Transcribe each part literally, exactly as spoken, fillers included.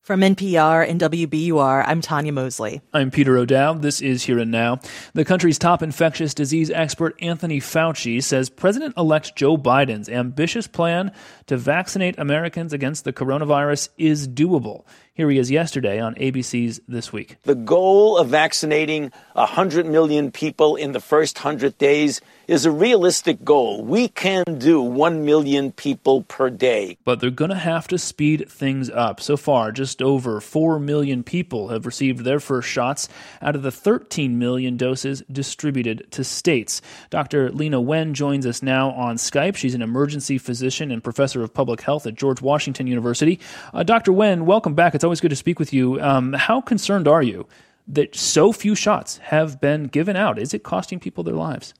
From N P R and W B U R, I'm Tanya Mosley. I'm Peter O'Dowd. This is Here and Now. The country's top infectious disease expert, Anthony Fauci, says President-elect Joe Biden's ambitious plan to vaccinate Americans against the coronavirus is doable. Here he is yesterday on A B C's This Week. The goal of vaccinating one hundred million people in the first one hundred days is a realistic goal. We can do one million people per day. But they're going to have to speed things up. So far, just over four million people have received their first shots out of the thirteen million doses distributed to states. Doctor Leana Wen joins us now on Skype. She's an emergency physician and professor of public health at George Washington University. Uh, Doctor Wen, welcome back. It's always good to speak with you. Um, how concerned are you that so few shots have been given out? Is it costing people their lives?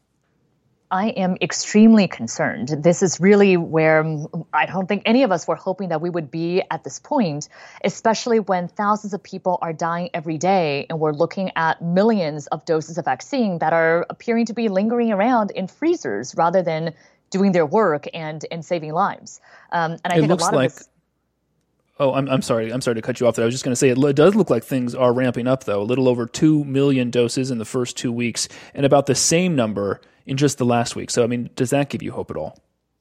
I am extremely concerned. This is really where I don't think any of us were hoping that we would be at this point, especially when thousands of people are dying every day and we're looking at millions of doses of vaccine that are appearing to be lingering around in freezers rather than doing their work and, and saving lives. Um, and I it think looks a lot like- of this... Oh, I'm I'm sorry. I'm sorry to cut you off there. I was just going to say it, it does look like things are ramping up, though. A little over two million doses in the first two weeks and about the same number in just the last week. So, I mean, does that give you hope at all?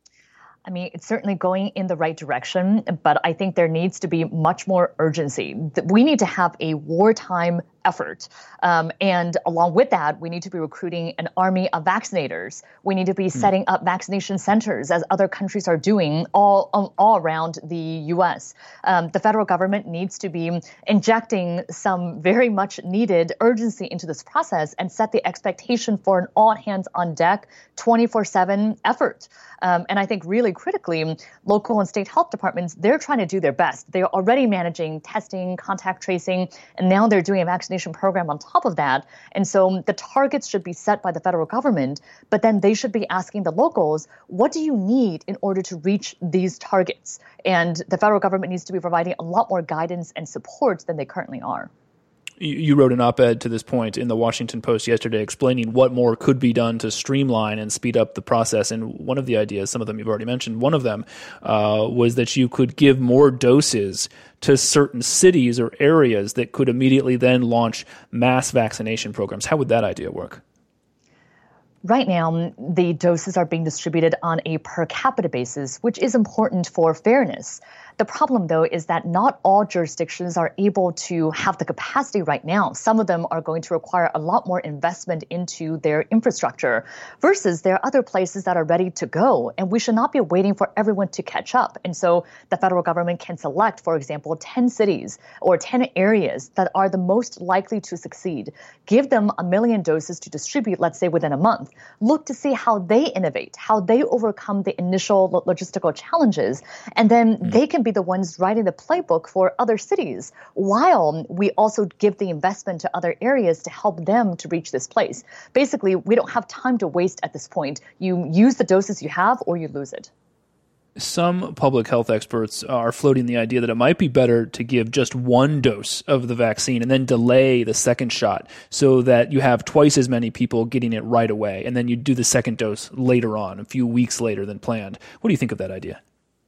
I mean, it's certainly going in the right direction, but I think there needs to be much more urgency. We need to have a wartime effort. Um, and along with that, we need to be recruiting an army of vaccinators. We need to be setting up vaccination centers as other countries are doing all, all, all around the U S. Um, the federal government needs to be injecting some very much needed urgency into this process and set the expectation for an all hands on deck twenty-four seven effort. Um, and I think really critically, local and state health departments, they're trying to do their best. They're already managing testing, contact tracing, and now they're doing a vaccination program on top of that. And so the targets should be set by the federal government, but then they should be asking the locals, what do you need in order to reach these targets? And the federal government needs to be providing a lot more guidance and support than they currently are. You wrote an op-ed to this point in the Washington Post yesterday explaining what more could be done to streamline and speed up the process. And one of the ideas, some of them you've already mentioned, one of them uh, was that you could give more doses to certain cities or areas that could immediately then launch mass vaccination programs. How would that idea work? Right now, the doses are being distributed on a per capita basis, which is important for fairness. The problem, though, is that not all jurisdictions are able to have the capacity right now. Some of them are going to require a lot more investment into their infrastructure versus there are other places that are ready to go. And we should not be waiting for everyone to catch up. And so the federal government can select, for example, ten cities or ten areas that are the most likely to succeed. Give them a million doses to distribute, let's say, within a month. Look to see how they innovate, how they overcome the initial logistical challenges, and then mm. they can be the ones writing the playbook for other cities, while we also give the investment to other areas to help them to reach this place. Basically, we don't have time to waste at this point. You use the doses you have or you lose it. Some public health experts are floating the idea that it might be better to give just one dose of the vaccine and then delay the second shot so that you have twice as many people getting it right away, and then you do the second dose later on, a few weeks later than planned. What do you think of that idea?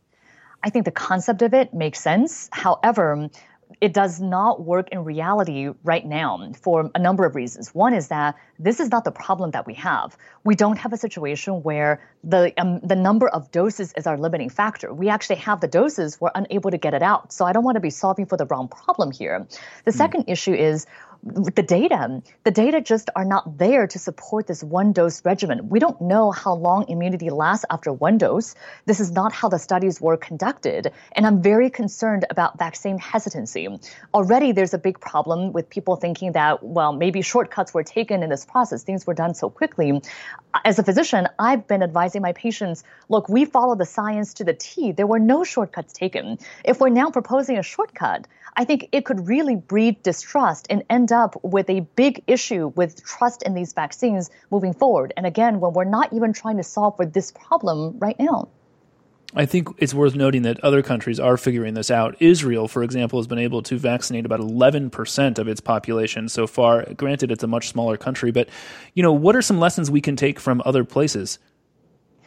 I think the concept of it makes sense. However, it does not work in reality right now for a number of reasons. One is that this is not the problem that we have. We don't have a situation where the um, the number of doses is our limiting factor. We actually have the doses, we're unable to get it out. So I don't want to be solving for the wrong problem here. The mm. second issue is the data. The data just are not there to support this one-dose regimen. We don't know how long immunity lasts after one dose. This is not how the studies were conducted. And I'm very concerned about vaccine hesitancy. Already there's a big problem with people thinking that, well, maybe shortcuts were taken in this process. Things were done so quickly. As a physician, I've been advising my patients, look, we follow the science to the T. There were no shortcuts taken. If we're now proposing a shortcut, I think it could really breed distrust and end up with a big issue with trust in these vaccines moving forward. And again, when we're not even trying to solve for this problem right now. I think it's worth noting that other countries are figuring this out. Israel, for example, has been able to vaccinate about eleven percent of its population so far. Granted, it's a much smaller country, but, you know, what are some lessons we can take from other places?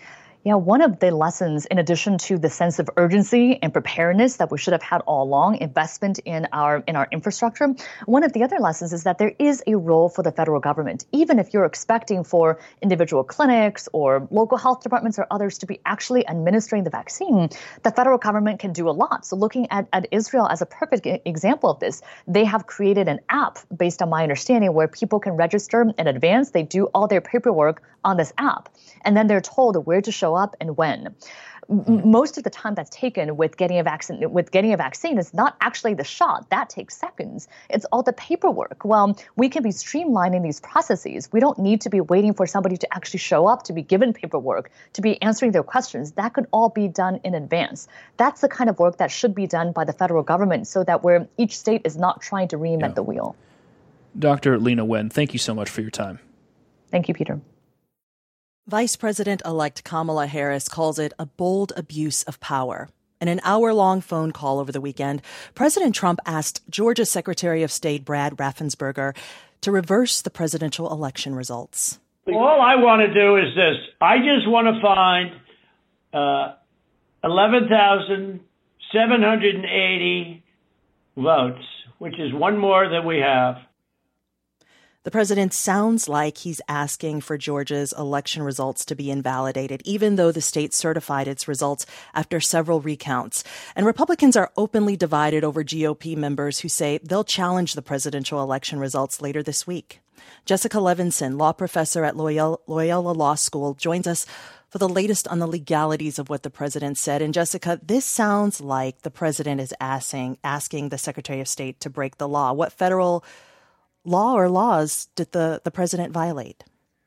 Yeah, one of the lessons, in addition to the sense of urgency and preparedness that we should have had all along, investment in our in our infrastructure, one of the other lessons is that there is a role for the federal government. Even if you're expecting for individual clinics or local health departments or others to be actually administering the vaccine, the federal government can do a lot. So looking at, at Israel as a perfect example of this, they have created an app, based on my understanding, where people can register in advance. They do all their paperwork on this app, and then they're told where to show up and when. M- most of the time that's taken with getting a vaccine with getting a vaccine is not actually the shot. That takes seconds. It's all the paperwork. Well, we can be streamlining these processes. We don't need to be waiting for somebody to actually show up, to be given paperwork, to be answering their questions. That could all be done in advance. That's the kind of work that should be done by the federal government, so that where each state is not trying to reinvent yeah. the wheel. Doctor Leana Wen, thank you so much for your time. Thank you, Peter. Vice President-elect Kamala Harris calls it a bold abuse of power. In an hour-long phone call over the weekend, President Trump asked Georgia Secretary of State Brad Raffensperger to reverse the presidential election results. All I want to do is this. I just want to find uh, eleven thousand seven hundred eighty votes, which is one more than we have. The president sounds like he's asking for Georgia's election results to be invalidated, even though the state certified its results after several recounts. And Republicans are openly divided over G O P members who say they'll challenge the presidential election results later this week. Jessica Levinson, law professor at Loyola, Loyola Law School, joins us for the latest on the legalities of what the president said. And Jessica, this sounds like the president is asking, asking the Secretary of State to break the law. What federal law or laws did the, the president violate?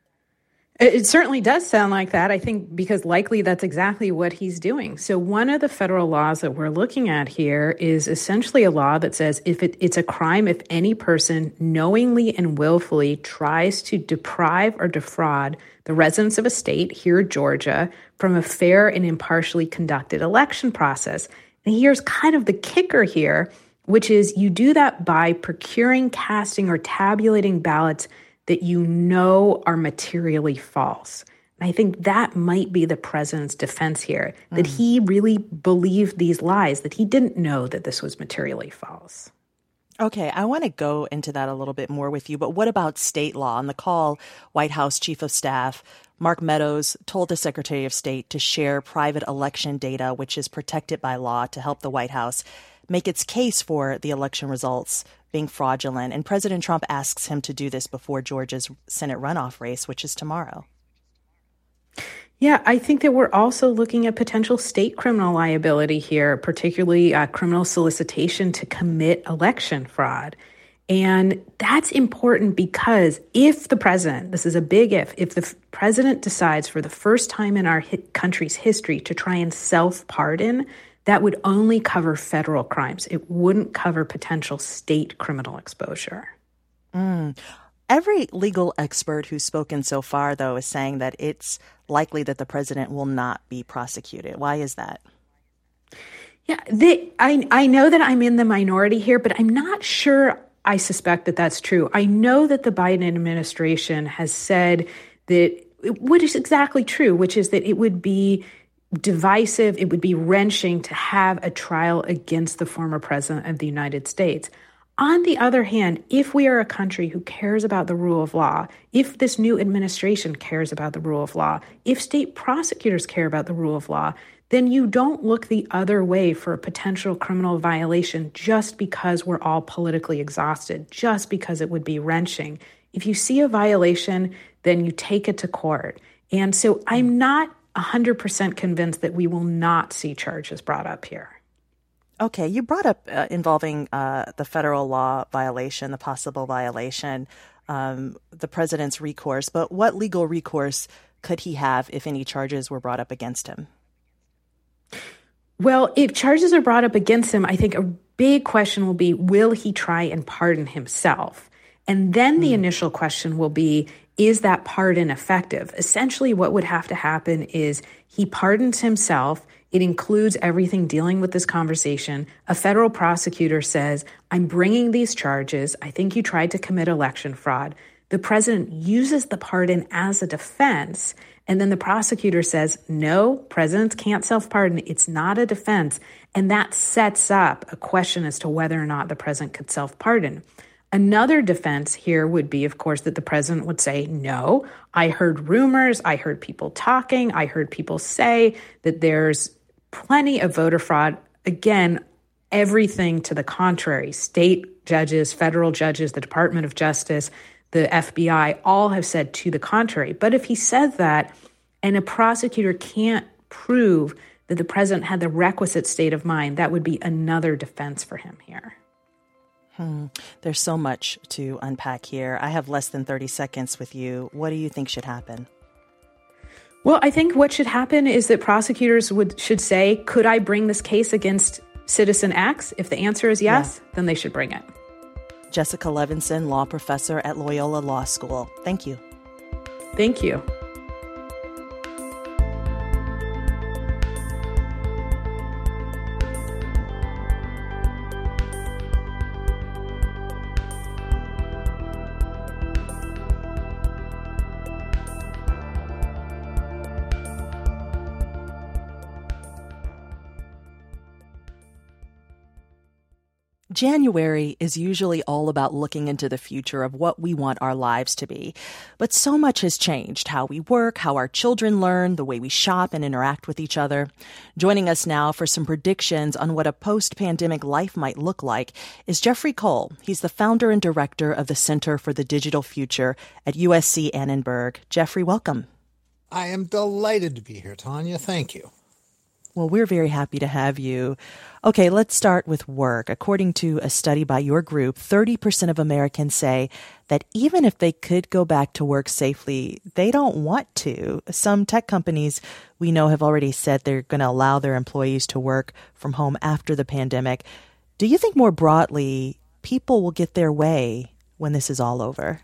It certainly does sound like that, I think, because likely that's exactly what he's doing. So one of the federal laws that we're looking at here is essentially a law that says if it, it's a crime if any person knowingly and willfully tries to deprive or defraud the residents of a state, here Georgia, from a fair and impartially conducted election process. And here's kind of the kicker here, which is you do that by procuring, casting, or tabulating ballots that you know are materially false. And I think that might be the president's defense here, that mm. he really believed these lies, that he didn't know that this was materially false. Okay, I want to go into that a little bit more with you, but what about state law? On the call, White House Chief of Staff Mark Meadows told the Secretary of State to share private election data, which is protected by law, to help the White House make its case for the election results being fraudulent. And President Trump asks him to do this before Georgia's Senate runoff race, which is tomorrow. Yeah, I think that we're also looking at potential state criminal liability here, particularly uh, criminal solicitation to commit election fraud. And that's important because if the president, this is a big if, if the f- president decides for the first time in our hi- country's history to try and self-pardon, that would only cover federal crimes. It wouldn't cover potential state criminal exposure. Mm. Every legal expert who's spoken so far, though, is saying that it's likely that the president will not be prosecuted. Why is that? Yeah, they, I, I know that I'm in the minority here, but I'm not sure I suspect that that's true. I know that the Biden administration has said that what is exactly true, which is that it would be divisive, it would be wrenching to have a trial against the former president of the United States. On the other hand, if we are a country who cares about the rule of law, if this new administration cares about the rule of law, if state prosecutors care about the rule of law, then you don't look the other way for a potential criminal violation just because we're all politically exhausted, just because it would be wrenching. If you see a violation, then you take it to court. And so I'm not one hundred percent convinced that we will not see charges brought up here. Okay, you brought up uh, involving uh, the federal law violation, the possible violation, um, the president's recourse. But what legal recourse could he have if any charges were brought up against him? Well, if charges are brought up against him, I think a big question will be, will he try and pardon himself? And then the mm. initial question will be, is that pardon effective? Essentially, what would have to happen is he pardons himself. It includes everything dealing with this conversation. A federal prosecutor says, I'm bringing these charges. I think you tried to commit election fraud. the president uses the pardon as a defense, and then the prosecutor says, no, presidents can't self-pardon. It's not a defense. And that sets up a question as to whether or not the president could self-pardon. Another defense here would be, of course, that the president would say, no, I heard rumors, I heard people talking, I heard people say that there's plenty of voter fraud. Again, everything to the contrary. State judges, federal judges, the Department of Justice, the F B I, all have said to the contrary. But if he says that and a prosecutor can't prove that the president had the requisite state of mind, that would be another defense for him here. Hmm. There's so much to unpack here. I have less than thirty seconds with you. What do you think should happen? Well, I think what should happen is that prosecutors would should say, could I bring this case against Citizen X? If the answer is yes, yeah. then they should bring it. Jessica Levinson, law professor at Loyola Law School. Thank you. Thank you. January is usually all about looking into the future of what we want our lives to be. But so much has changed: how we work, how our children learn, the way we shop and interact with each other. Joining us now for some predictions on what a post-pandemic life might look like is Jeffrey Cole. He's the founder and director of the Center for the Digital Future at U S C Annenberg. Jeffrey, welcome. I am delighted to be here, Tanya. Thank you. Well, we're very happy to have you. Okay, let's start with work. According to a study by your group, thirty percent of Americans say that even if they could go back to work safely, they don't want to. Some tech companies we know have already said they're going to allow their employees to work from home after the pandemic. Do you think more broadly people will get their way when this is all over?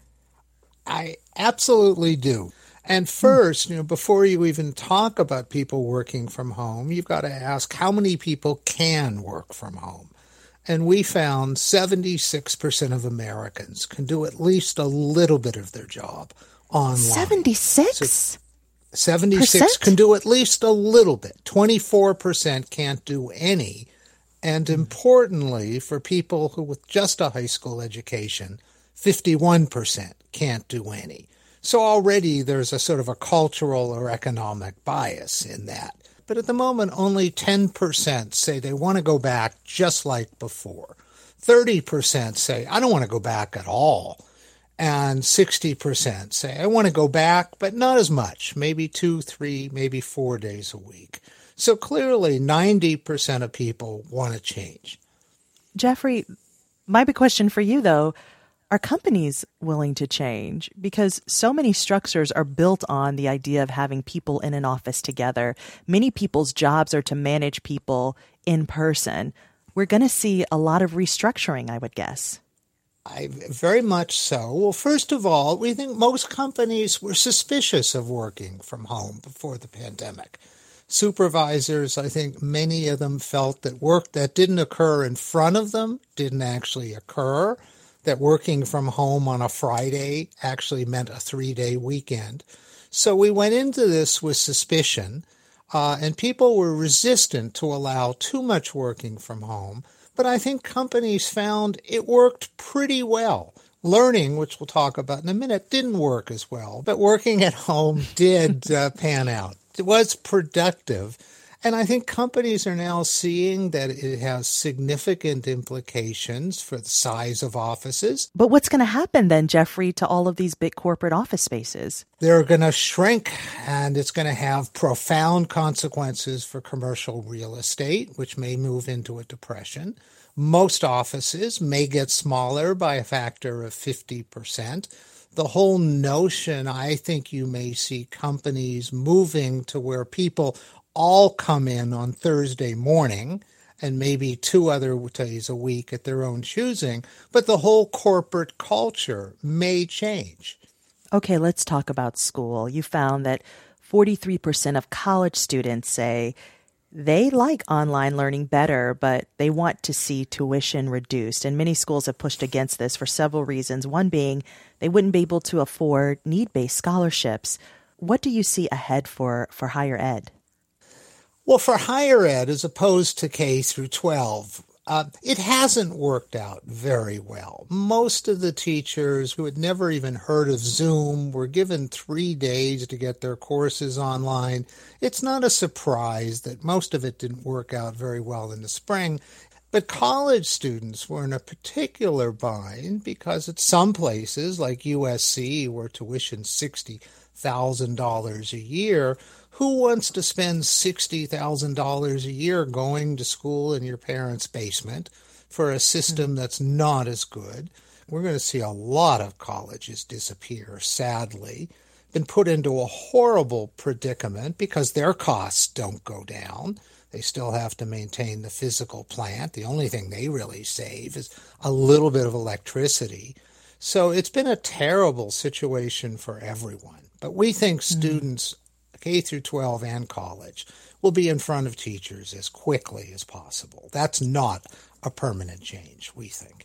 I absolutely do. And first, you know, before you even talk about people working from home, you've got to ask how many people can work from home. And we found seventy-six percent of Americans can do at least a little bit of their job online. seventy-six? So seventy-six can do at least a little bit. twenty-four percent can't do any. And importantly, for people who with just a high school education, fifty-one percent can't do any. So already there's a sort of a cultural or economic bias in that. But at the moment, only ten percent say they want to go back just like before. thirty percent say, I don't want to go back at all. And sixty percent say, I want to go back, but not as much, maybe two, three, maybe four days a week. So clearly ninety percent of people want to change. Jeffrey, my big question for you, though, are companies willing to change? Because so many structures are built on the idea of having people in an office together. Many people's jobs are to manage people in person. We're going to see a lot of restructuring, I would guess. I, very much so. Well, first of all, we think most companies were suspicious of working from home before the pandemic. Supervisors, I think many of them felt that work that didn't occur in front of them didn't actually occur, that working from home on a Friday actually meant a three-day weekend. So we went into this with suspicion, uh, and people were resistant to allow too much working from home. But I think companies found it worked pretty well. Learning, which we'll talk about in a minute, didn't work as well, but working at home did uh, pan out. It was productive. And I think companies are now seeing that it has significant implications for the size of offices. But what's going to happen then, Jeffrey, to all of these big corporate office spaces? They're going to shrink, and it's going to have profound consequences for commercial real estate, which may move into a depression. Most offices may get smaller by a factor of fifty percent. The whole notion, I think you may see companies moving to where people all come in on Thursday morning and maybe two other days a week at their own choosing, but the whole corporate culture may change. Okay, let's talk about school. You found that forty-three percent of college students say They like online learning better, but they want to see tuition reduced. And many schools have pushed against this for several reasons, one being they wouldn't be able to afford need-based scholarships. What do you see ahead for, for higher ed? Well, for higher ed, as opposed to K through twelve, uh, it hasn't worked out very well. Most of the teachers who had never even heard of Zoom were given three days to get their courses online. It's not a surprise that most of it didn't work out very well in the spring. But college students were in a particular bind because at some places, like U S C, where tuition's sixty thousand dollars a year, who wants to spend sixty thousand dollars a year going to school in your parents' basement for a system that's not as good? We're going to see a lot of colleges disappear, sadly, been put into a horrible predicament because their costs don't go down. They still have to maintain the physical plant. The only thing they really save is a little bit of electricity. So it's been a terrible situation for everyone. But we think mm-hmm. students, K through twelve and college, will be in front of teachers as quickly as possible. That's not a permanent change, we think.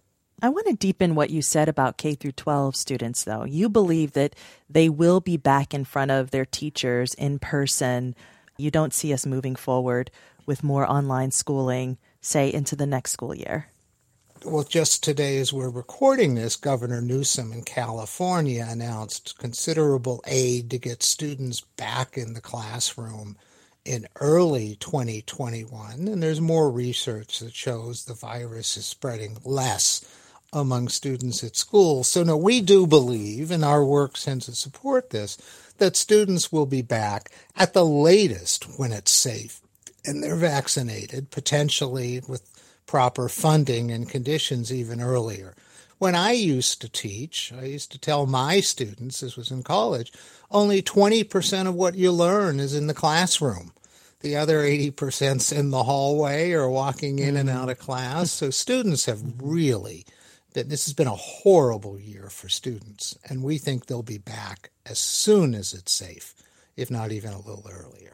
I want to deepen what you said about K through twelve students, though. You believe that they will be back in front of their teachers in person. You don't see us moving forward with more online schooling, say, into the next school year. Well, just today as we're recording this, Governor Newsom in California announced considerable aid to get students back in the classroom in early twenty twenty-one. And there's more research that shows the virus is spreading less among students at school. So, no, we do believe, and our work tends to support this, that students will be back at the latest when it's safe and they're vaccinated, potentially with proper funding and conditions even earlier. When I used to teach, I used to tell my students, this was in college, only twenty percent of what you learn is in the classroom. The other eighty percent's in the hallway or walking in and out of class. So students have really been, this has been a horrible year for students, and we think they'll be back as soon as it's safe, if not even a little earlier.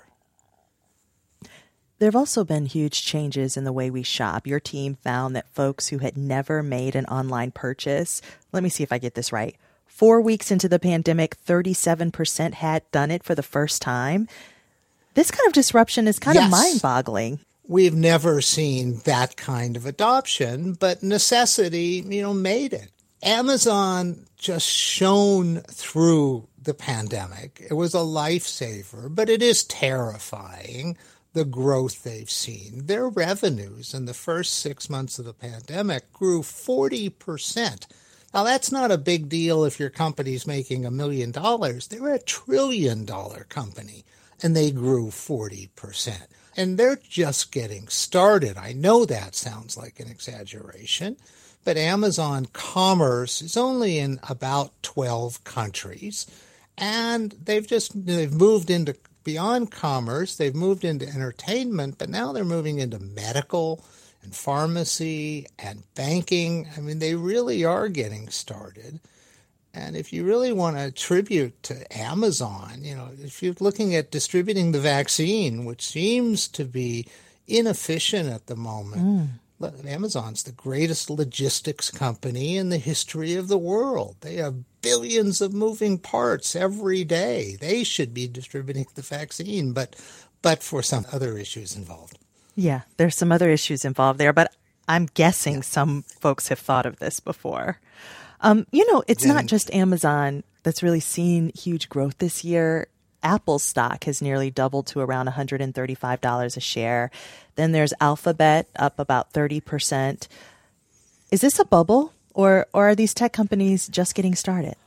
There have also been huge changes in the way we shop. Your team found that folks who had never made an online purchase, let me see if I get this right, four weeks into the pandemic, thirty-seven percent had done it for the first time. This kind of disruption is kind yes. of mind-boggling. We've never seen that kind of adoption, but necessity, you know, made it. Amazon just shone through the pandemic. It was a lifesaver, but it is terrifying, the growth they've seen. Their revenues in the first six months of the pandemic grew forty percent. Now, that's not a big deal if your company's making a million dollars. They're a trillion-dollar company, and they grew forty percent. And they're just getting started. I know that sounds like an exaggeration, but Amazon Commerce is only in about twelve countries, and they've just they've moved into beyond commerce, they've moved into entertainment, but now they're moving into medical and pharmacy and banking. I mean, they really are getting started. And if you really want to attribute to Amazon, you know, if you're looking at distributing the vaccine, which seems to be inefficient at the moment, mm. Amazon's the greatest logistics company in the history of the world. They have billions of moving parts every day. They should be distributing the vaccine, but but for some other issues involved. Yeah, there's some other issues involved there, but I'm guessing yeah. some folks have thought of this before. Um, you know, it's not just Amazon that's really seen huge growth this year. Apple's stock has nearly doubled to around one hundred thirty-five dollars a share. Then there's Alphabet up about thirty percent. Is this a bubble, or, or are these tech companies just getting started?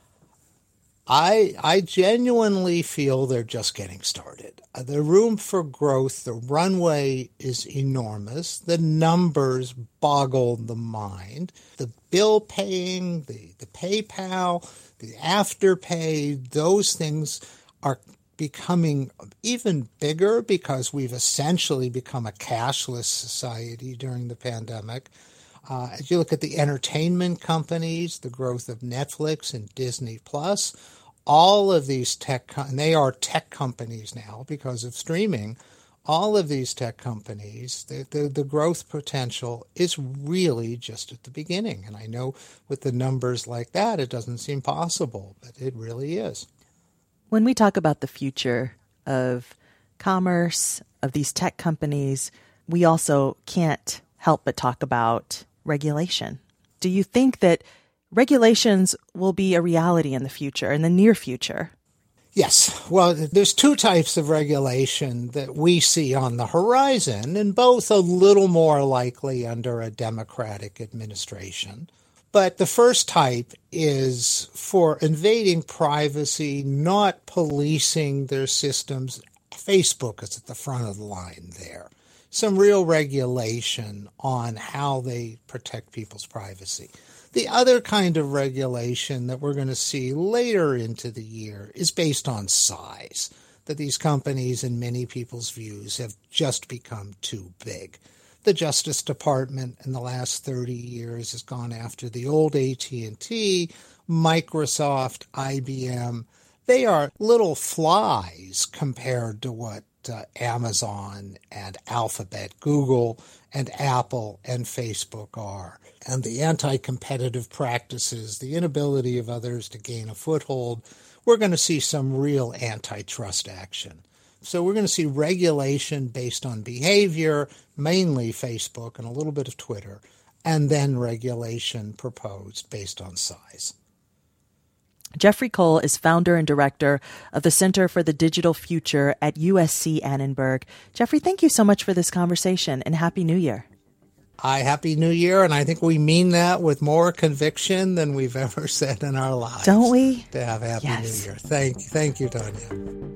I I genuinely feel they're just getting started. The room for growth, the runway is enormous. The numbers boggle the mind. The bill paying, the, the PayPal, the Afterpay, those things are becoming even bigger because we've essentially become a cashless society during the pandemic. Uh, as you look at the entertainment companies, the growth of Netflix and Disney Plus, all of these tech, and they are tech companies now because of streaming, all of these tech companies, the, the, the growth potential is really just at the beginning. And I know with the numbers like that, it doesn't seem possible, but it really is. When we talk about the future of commerce, of these tech companies, we also can't help but talk about regulation. Do you think that regulations will be a reality in the future, in the near future? Yes. Well, there's two types of regulation that we see on the horizon, and both a little more likely under a Democratic administration. But the first type is for invading privacy, not policing their systems. Facebook is at the front of the line there. Some real regulation on how they protect people's privacy. The other kind of regulation that we're going to see later into the year is based on size, that these companies, in many people's views, have just become too big. The Justice Department in the last thirty years has gone after the old A T and T, Microsoft, I B M. They are little flies compared to what uh, Amazon and Alphabet, Google, and Apple and Facebook are. And the anti-competitive practices, the inability of others to gain a foothold, we're going to see some real antitrust action. So we're going to see regulation based on behavior, mainly Facebook and a little bit of Twitter, and then regulation proposed based on size. Jeffrey Cole is founder and director of the Center for the Digital Future at U S C Annenberg. Jeffrey, thank you so much for this conversation, and Happy New Year. Hi, Happy New Year, and I think we mean that with more conviction than we've ever said in our lives. Don't we? To have Happy Yes. New Year. Thank, thank you, Tanya.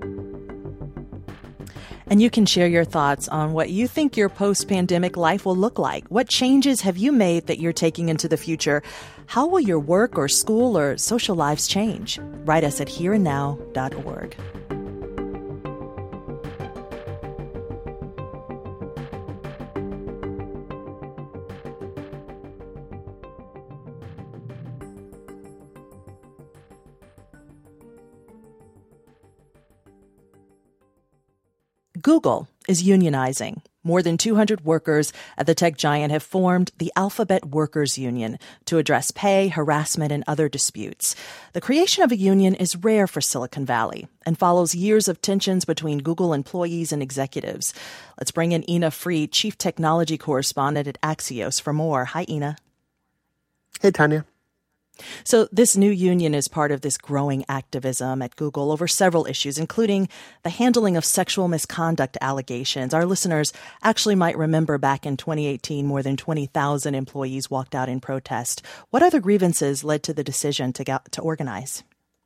And you can share your thoughts on what you think your post-pandemic life will look like. What changes have you made that you're taking into the future? How will your work or school or social lives change? Write us at here and now dot org. Google is unionizing. More than two hundred workers at the tech giant have formed the Alphabet Workers Union to address pay, harassment, and other disputes. The creation of a union is rare for Silicon Valley and follows years of tensions between Google employees and executives. Let's bring in Ina Free, Chief Technology Correspondent at Axios, for more. Hi, Ina. Hey, Tanya. So this new union is part of this growing activism at Google over several issues, including the handling of sexual misconduct allegations. Our listeners actually might remember back in twenty eighteen, more than twenty thousand employees walked out in protest. What other grievances led to the decision to get, to organize?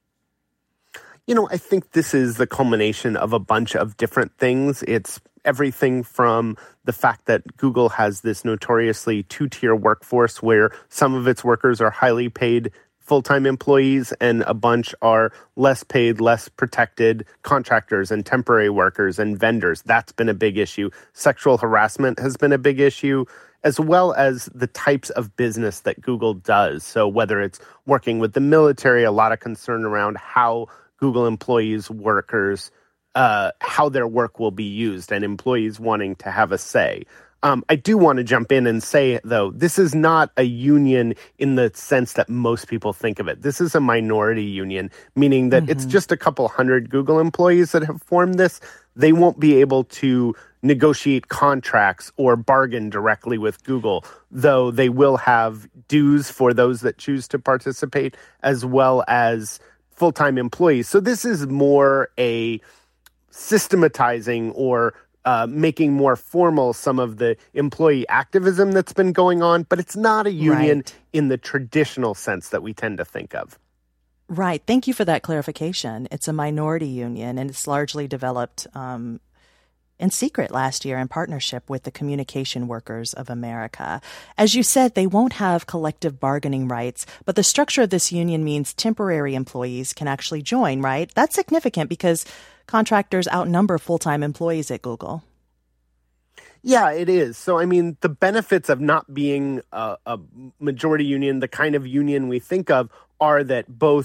You know, I think this is the culmination of a bunch of different things. It's everything from the fact that Google has this notoriously two-tier workforce where some of its workers are highly paid full-time employees and a bunch are less paid, less protected contractors and temporary workers and vendors. That's been a big issue. Sexual harassment has been a big issue, as well as the types of business that Google does. So whether it's working with the military, a lot of concern around how Google employees, workers, Uh, how their work will be used and employees wanting to have a say. Um, I do want to jump in and say, though, this is not a union in the sense that most people think of it. This is a minority union, meaning that mm-hmm. it's just a couple hundred Google employees that have formed this. They won't be able to negotiate contracts or bargain directly with Google, though they will have dues for those that choose to participate, as well as full-time employees. So this is more a systematizing or uh, making more formal some of the employee activism that's been going on, but it's not a union right. in the traditional sense that we tend to think of. Right. Thank you for that clarification. It's a minority union, and it's largely developed um, in secret last year in partnership with the Communication Workers of America. As you said, they won't have collective bargaining rights, but the structure of this union means temporary employees can actually join, right? That's significant because contractors outnumber full-time employees at Google. Yeah, it is. So, I mean, the benefits of not being a, a majority union, the kind of union we think of, are that both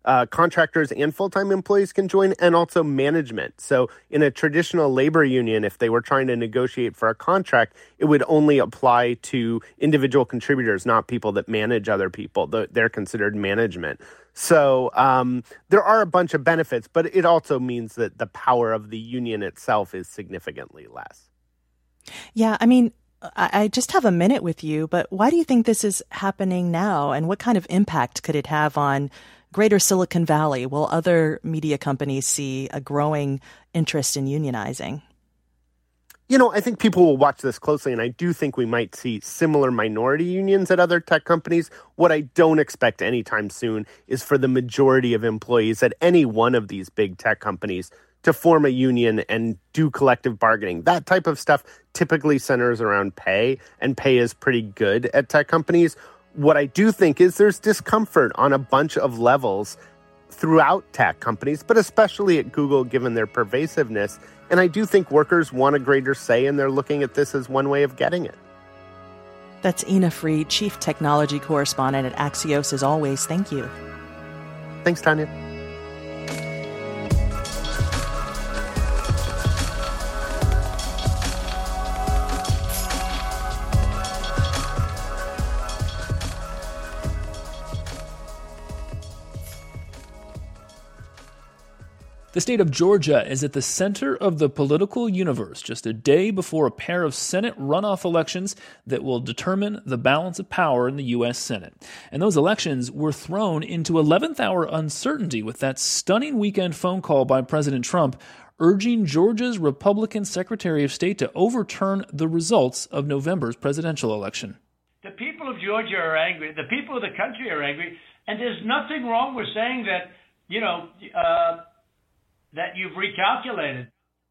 Uh, contractors and full-time employees can join, and also management. So in a traditional labor union, if they were trying to negotiate for a contract, it would only apply to individual contributors, not people that manage other people. They're considered management. So um, there are a bunch of benefits, but it also means that the power of the union itself is significantly less. Yeah, I mean, I just have a minute with you, but why do you think this is happening now, and what kind of impact could it have on Greater Silicon Valley? Will other media companies see a growing interest in unionizing? You know, I think people will watch this closely, and I do think we might see similar minority unions at other tech companies. What I don't expect anytime soon is for the majority of employees at any one of these big tech companies to form a union and do collective bargaining. That type of stuff typically centers around pay, and pay is pretty good at tech companies. What I do think is there's discomfort on a bunch of levels throughout tech companies, but especially at Google, given their pervasiveness. And I do think workers want a greater say, and they're looking at this as one way of getting it. That's Ina Fried, Chief Technology Correspondent at Axios. As always, thank you. Thanks, Tanya. The state of Georgia is at the center of the political universe just a day before a pair of Senate runoff elections that will determine the balance of power in the U S Senate. And those elections were thrown into eleventh hour uncertainty with that stunning weekend phone call by President Trump urging Georgia's Republican Secretary of State to overturn the results of November's presidential election. The people of Georgia are angry. The people of the country are angry. And there's nothing wrong with saying that, you know, uh, that you've recalculated.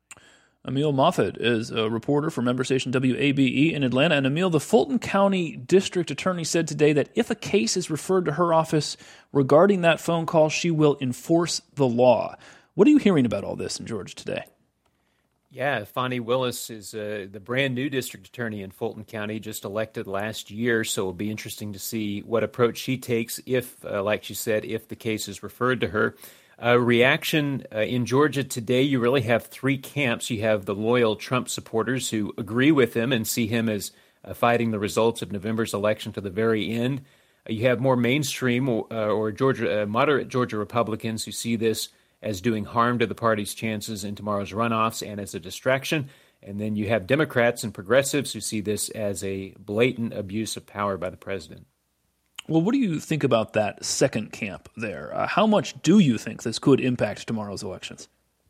Emil Moffitt is a reporter for member station W A B E in Atlanta. And Emil, the Fulton County District Attorney said today that if a case is referred to her office regarding that phone call, she will enforce the law. What are you hearing about all this in Georgia today? Yeah, Fani Willis is uh, the brand new district attorney in Fulton County, just elected last year. So it'll be interesting to see what approach she takes if, uh, like she said, if the case is referred to her. Uh, reaction uh, in Georgia today, you really have three camps. You have the loyal Trump supporters who agree with him and see him as uh, fighting the results of November's election to the very end. Uh, you have more mainstream uh, or Georgia uh, moderate Georgia Republicans who see this as doing harm to the party's chances in tomorrow's runoffs and as a distraction. And then you have Democrats and progressives who see this as a blatant abuse of power by the president. Well, what do you think about that second camp there? Uh, how much do you think this could impact tomorrow's elections?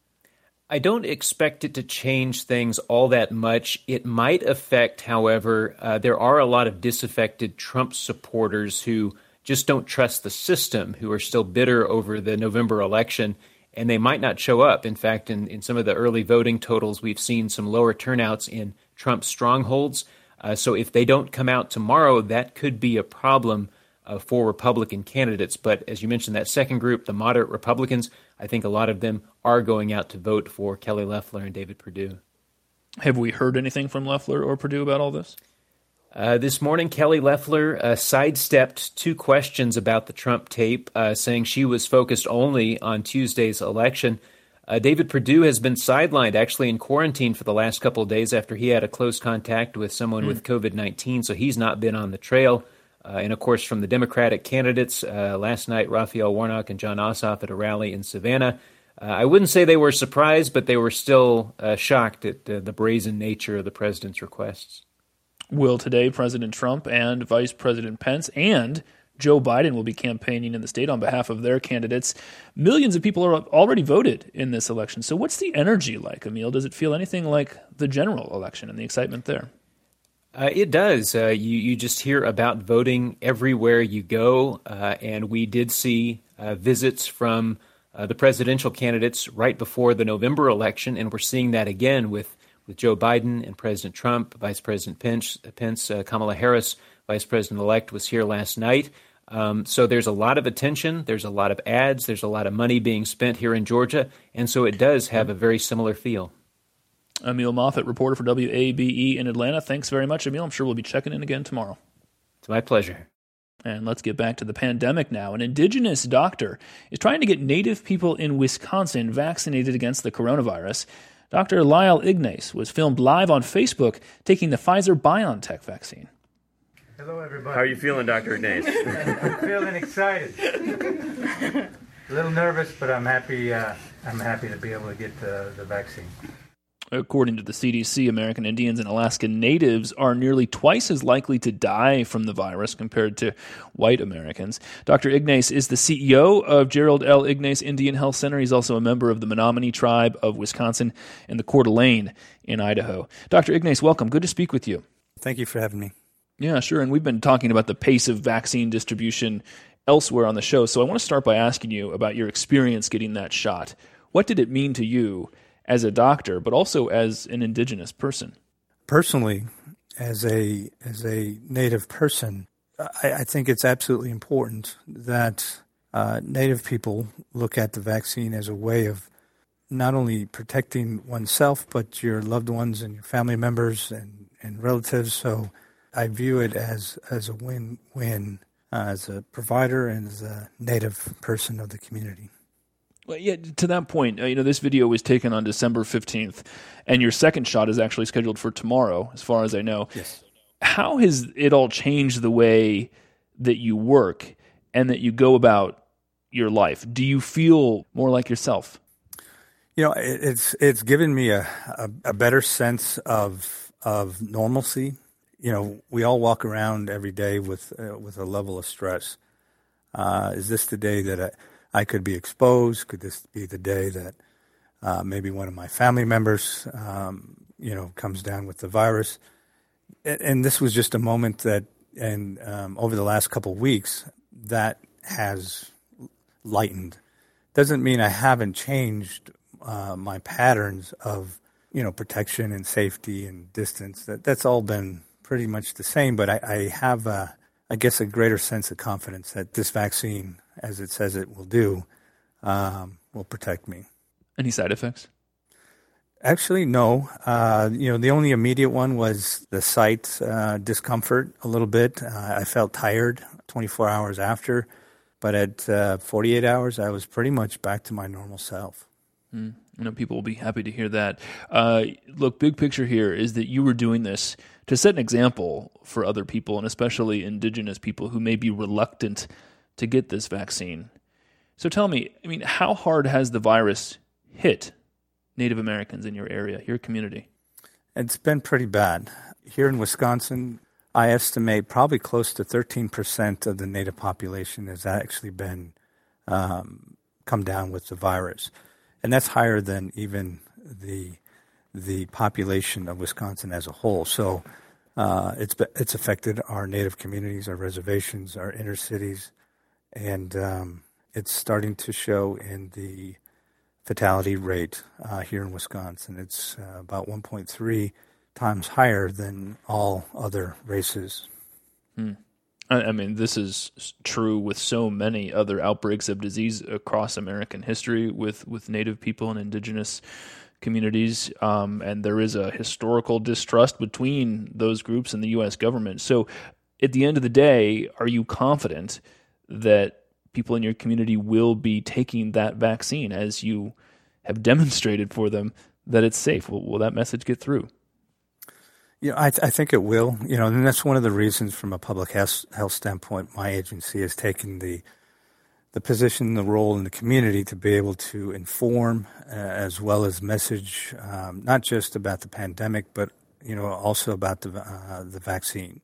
I don't expect it to change things all that much. It might affect, however, uh, there are a lot of disaffected Trump supporters who just don't trust the system, who are still bitter over the November election, and they might not show up. In fact, in, in some of the early voting totals, we've seen some lower turnouts in Trump strongholds. Uh, so if they don't come out tomorrow, that could be a problem Uh, for Republican candidates. But as you mentioned, that second group, the moderate Republicans, I think a lot of them are going out to vote for Kelly Loeffler and David Perdue. Have we heard anything from Loeffler or Perdue about all this? Uh, this morning, Kelly Loeffler uh, sidestepped two questions about the Trump tape, uh, saying she was focused only on Tuesday's election. Uh, David Perdue has been sidelined, actually in quarantine for the last couple of days after he had a close contact with someone mm. with covid nineteen, so he's not been on the trail. Uh, and, of course, from the Democratic candidates, uh, last night, Raphael Warnock and Jon Ossoff at a rally in Savannah. Uh, I wouldn't say they were surprised, but they were still uh, shocked at uh, the brazen nature of the president's requests. Will today President Trump and Vice President Pence and Joe Biden will be campaigning in the state on behalf of their candidates. Millions of people are already voted in this election. So what's the energy like, Emil? Does it feel anything like the general election and the excitement there? Uh, it does. Uh, you, you just hear about voting everywhere you go, uh, and we did see uh, visits from uh, the presidential candidates right before the November election, and we're seeing that again with, with Joe Biden and President Trump, Vice President Pence, Pence uh, Kamala Harris, Vice President-elect, was here last night. Um, so there's a lot of attention, there's a lot of ads, there's a lot of money being spent here in Georgia, and so it does have a very similar feel. Emil Moffitt, reporter for W A B E in Atlanta. Thanks very much, Emil. I'm sure we'll be checking in again tomorrow. It's my pleasure. And let's get back to the pandemic now. An indigenous doctor is trying to get Native people in Wisconsin vaccinated against the coronavirus. Doctor Lyle Ignace was filmed live on Facebook taking the Pfizer-BioNTech vaccine. Hello, everybody. How are you feeling, Doctor Ignace? I'm feeling excited. A little nervous, but I'm happy. Uh, I'm happy to be able to get the, the vaccine. According to the C D C, American Indians and Alaskan Natives are nearly twice as likely to die from the virus compared to white Americans. Doctor Ignace is the C E O of Gerald L. Ignace Indian Health Center. He's also a member of the Menominee Tribe of Wisconsin and the Coeur d'Alene in Idaho. Doctor Ignace, welcome. Good to speak with you. Thank you for having me. Yeah, sure. And we've been talking about the pace of vaccine distribution elsewhere on the show. So I want to start by asking you about your experience getting that shot. What did it mean to you as a doctor, but also as an indigenous person? Personally, as a as a Native person, I, I think it's absolutely important that uh, Native people look at the vaccine as a way of not only protecting oneself, but your loved ones and your family members and, and relatives. So I view it as, as a win-win uh, as a provider and as a Native person of the community. Well, yeah, to that point, uh, you know, this video was taken on December fifteenth, and your second shot is actually scheduled for tomorrow, as far as I know. Yes. How has it all changed the way that you work and that you go about your life? Do you feel more like yourself? You know, it, it's it's given me a, a, a better sense of of normalcy. You know, we all walk around every day with uh, with a level of stress. Uh, is this the day that I... I could be exposed? Could this be the day that uh, maybe one of my family members, um, you know, comes down with the virus? And, and this was just a moment that, and um, over the last couple of weeks, that has lightened. Doesn't mean I haven't changed uh, my patterns of, you know, protection and safety and distance. That that's all been pretty much the same. But I, I have, a, I guess, a greater sense of confidence that this vaccine, as it says it will do, um, will protect me. Any side effects? Actually, no. Uh, you know, the only immediate one was the sight uh, discomfort a little bit. Uh, I felt tired twenty-four hours after, but at uh, forty-eight hours, I was pretty much back to my normal self. Mm. I know people will be happy to hear that. Uh, look, big picture here is that you were doing this to set an example for other people, and especially indigenous people who may be reluctant to get this vaccine. So tell me, I mean, how hard has the virus hit Native Americans in your area, your community? It's been pretty bad. Here in Wisconsin, I estimate probably close to thirteen percent of the Native population has actually been um, come down with the virus. And that's higher than even the the population of Wisconsin as a whole. So uh, it's it's affected our Native communities, our reservations, our inner cities, and um, it's starting to show in the fatality rate uh, here in Wisconsin. It's uh, about one point three times higher than all other races. Hmm. I mean, this is true with so many other outbreaks of disease across American history with, with Native people and indigenous communities. Um, and there is a historical distrust between those groups and the U S government. So at the end of the day, are you confident that people in your community will be taking that vaccine as you have demonstrated for them that it's safe? Will, will that message get through? You know, I, th- I think it will. You know, and that's one of the reasons, from a public health, health standpoint, my agency has taken the the position, the role in the community to be able to inform uh, as well as message, um, not just about the pandemic, but you know, also about the uh, the vaccine.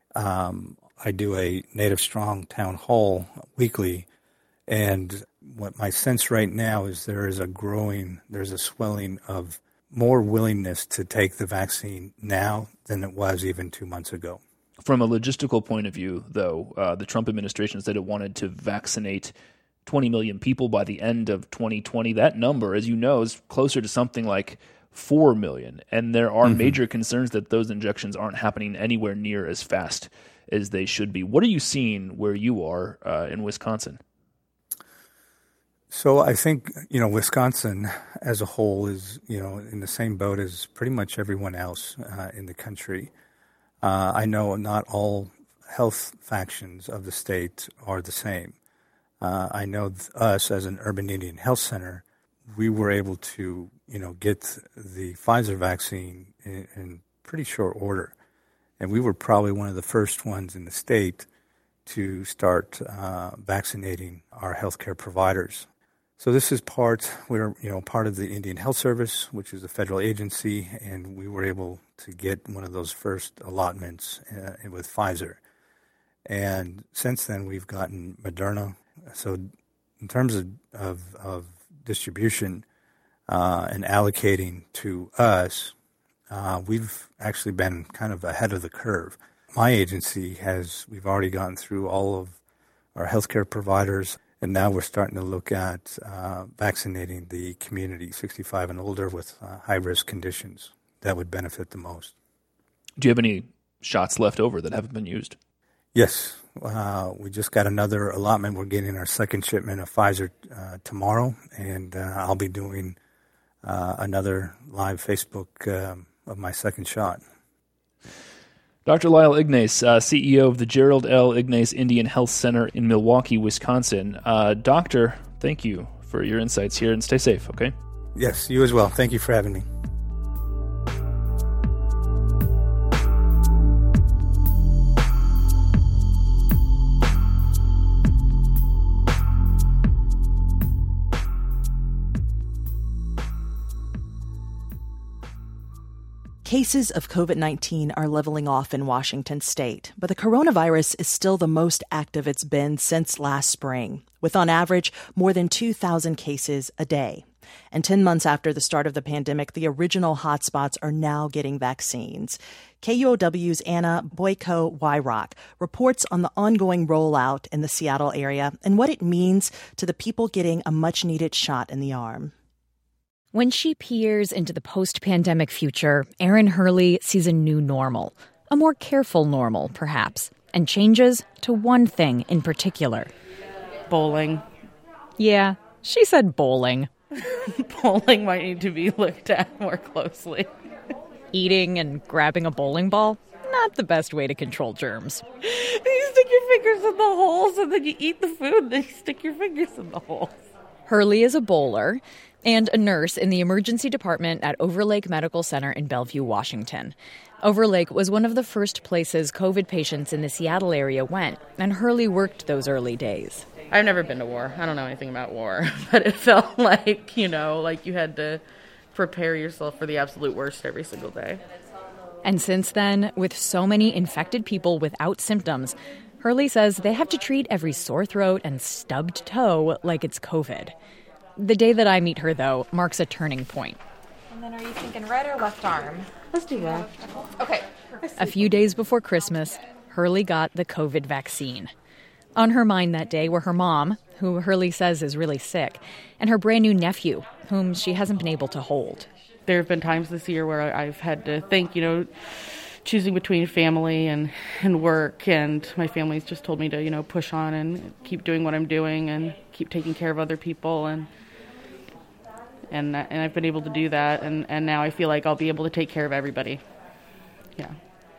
Um, I do a Native Strong town hall weekly, and what my sense right now is there is a growing, there's a swelling of more willingness to take the vaccine now than it was even two months ago. From a logistical point of view, though, uh, the Trump administration said it wanted to vaccinate twenty million people by the end of twenty twenty. That number, as you know, is closer to something like four million. And there are mm-hmm. major concerns that those injections aren't happening anywhere near as fast as they should be. What are you seeing where you are uh, in Wisconsin? So I think, you know, Wisconsin as a whole is, you know, in the same boat as pretty much everyone else uh, in the country. Uh, I know not all health factions of the state are the same. Uh, I know th- us as an urban Indian health center, we were able to, you know, get the Pfizer vaccine in, in pretty short order. And we were probably one of the first ones in the state to start uh, vaccinating our healthcare providers. So this is part, we're, you know, part of the Indian Health Service, which is a federal agency, and we were able to get one of those first allotments uh, with Pfizer. And since then, we've gotten Moderna. So in terms of, of, of distribution uh, and allocating to us, uh, we've actually been kind of ahead of the curve. My agency has, we've already gotten through all of our healthcare providers, and now we're starting to look at uh, vaccinating the community, sixty-five and older, with uh, high-risk conditions. That would benefit the most. Do you have any shots left over that haven't been used? Yes. Uh, we just got another allotment. We're getting our second shipment of Pfizer uh, tomorrow, and uh, I'll be doing uh, another live Facebook uh, of my second shot. Doctor Lyle Ignace, uh, C E O of the Gerald L. Ignace Indian Health Center in Milwaukee, Wisconsin. Uh, doctor, thank you for your insights here, and stay safe, okay? Yes, you as well. Thank you for having me. Cases of COVID nineteen are leveling off in Washington state, but the coronavirus is still the most active it's been since last spring, with on average more than two thousand cases a day. And ten months after the start of the pandemic, the original hotspots are now getting vaccines. K U O W's Anna Boyko-Wyrock reports on the ongoing rollout in the Seattle area and what it means to the people getting a much-needed shot in the arm. When she peers into the post-pandemic future, Erin Hurley sees a new normal, a more careful normal, perhaps, and changes to one thing in particular. Bowling. Yeah, she said bowling. Bowling might need to be looked at more closely. Eating and grabbing a bowling ball? Not the best way to control germs. You stick your fingers in the holes, and then you eat the food, and then you stick your fingers in the holes. Hurley is a bowler and a nurse in the emergency department at Overlake Medical Center in Bellevue, Washington. Overlake was one of the first places COVID patients in the Seattle area went, and Hurley worked those early days. I've never been to war. I don't know anything about war, but it felt like, you know, like you had to prepare yourself for the absolute worst every single day. And since then, with so many infected people without symptoms, Hurley says they have to treat every sore throat and stubbed toe like it's COVID. The day that I meet her, though, marks a turning point. And then are you thinking right or left arm? Let's do left. Okay. A few days before Christmas, Hurley got the COVID vaccine. On her mind that day were her mom, who Hurley says is really sick, and her brand new nephew, whom she hasn't been able to hold. There have been times this year where I've had to think, you know, choosing between family and, and work, and my family's just told me to, you know, push on and keep doing what I'm doing and keep taking care of other people, and and and I've been able to do that, and, and now I feel like I'll be able to take care of everybody. Yeah.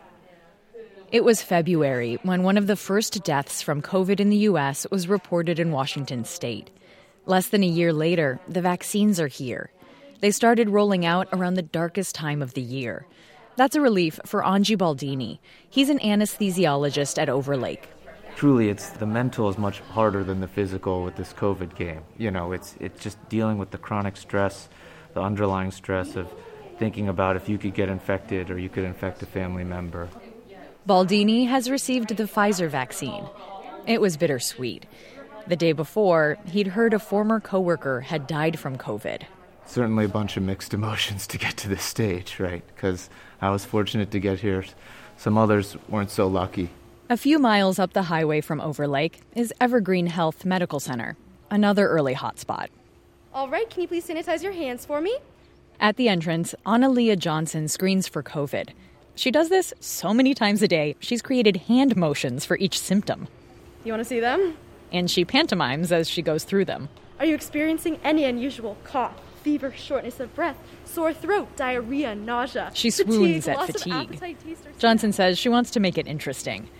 It was February when one of the first deaths from COVID in the U S was reported in Washington state. Less than a year later, the vaccines are here. They started rolling out around the darkest time of the year. That's a relief for Anji Baldini. He's an anesthesiologist at Overlake. Truly, it's the mental is much harder than the physical with this COVID game. You know, it's it's just dealing with the chronic stress, the underlying stress of thinking about if you could get infected or you could infect a family member. Baldini has received the Pfizer vaccine. It was bittersweet. The day before, he'd heard a former coworker had died from COVID. Certainly a bunch of mixed emotions to get to this stage, right? Because I was fortunate to get here. Some others weren't so lucky. A few miles up the highway from Overlake is Evergreen Health Medical Center, another early hotspot. All right, can you please sanitize your hands for me? At the entrance, Annalia Johnson screens for COVID. She does this so many times a day, she's created hand motions for each symptom. You want to see them? And she pantomimes as she goes through them. Are you experiencing any unusual cough, fever, shortness of breath, sore throat, diarrhea, nausea? She swoons fatigue, at fatigue. Johnson says she wants to make it interesting.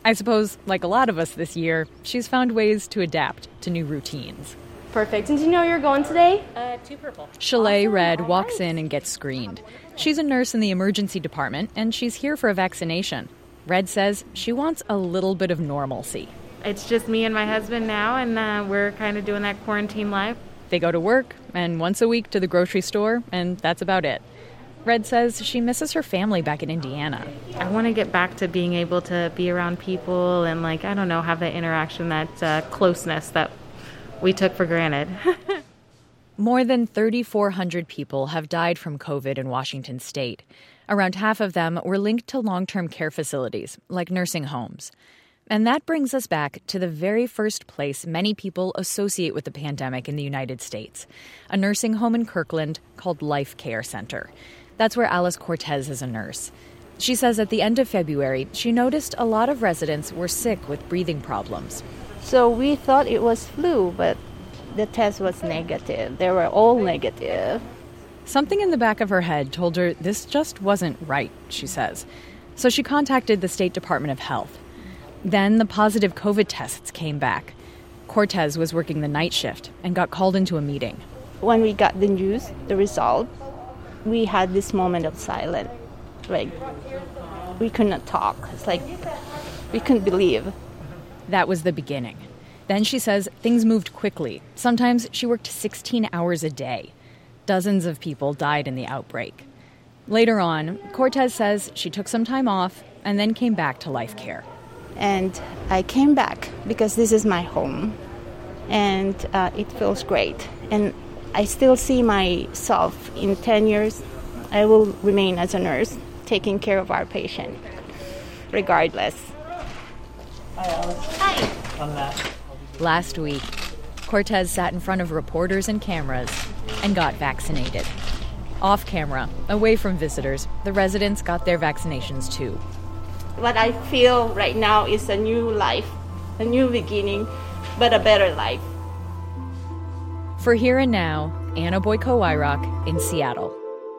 I suppose, like a lot of us this year, she's found ways to adapt to new routines. Perfect. And do you know where you're going today? Uh, two purple. Chalet Red walks in and gets screened. She's a nurse in the emergency department, and she's here for a vaccination. Red says she wants a little bit of normalcy. It's just me and my husband now, and uh, we're kind of doing that quarantine life. They go to work, and once a week to the grocery store, and that's about it. Red says she misses her family back in Indiana. I want to get back to being able to be around people and, like, I don't know, have that interaction, that uh, closeness that we took for granted. More than thirty-four hundred people have died from COVID in Washington state. Around half of them were linked to long-term care facilities, like nursing homes. And that brings us back to the very first place many people associate with the pandemic in the United States, a nursing home in Kirkland called Life Care Center. That's where Alice Cortez is a nurse. She says at the end of February, she noticed a lot of residents were sick with breathing problems. So we thought it was flu, but the test was negative. They were all negative. Something in the back of her head told her this just wasn't right, she says. So she contacted the State Department of Health. Then the positive COVID tests came back. Cortez was working the night shift and got called into a meeting. When we got the news, the result, we had this moment of silence. Like, we could not talk. It's like we couldn't believe. That was the beginning. Then she says things moved quickly. Sometimes she worked sixteen hours a day. Dozens of people died in the outbreak. Later on, Cortez says she took some time off and then came back to Life Care. And I came back because this is my home. And uh, it feels great. And I still see myself in ten years. I will remain as a nurse, taking care of our patient, regardless. Hi. Last week, Cortez sat in front of reporters and cameras and got vaccinated. Off camera, away from visitors, the residents got their vaccinations too. What I feel right now is a new life, a new beginning, but a better life. For Here and Now, Anna Boyko-Wyrock in Seattle.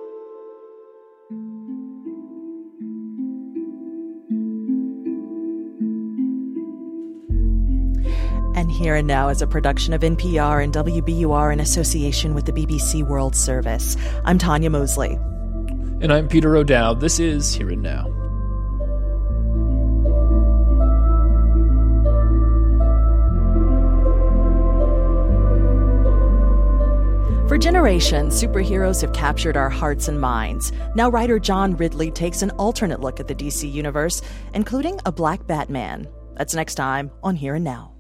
And Here and Now is a production of N P R and W B U R in association with the B B C World Service. I'm Tanya Mosley. And I'm Peter O'Dowd. This is Here and Now. For generations, superheroes have captured our hearts and minds. Now writer John Ridley takes an alternate look at the D C universe, including a black Batman. That's next time on Here and Now.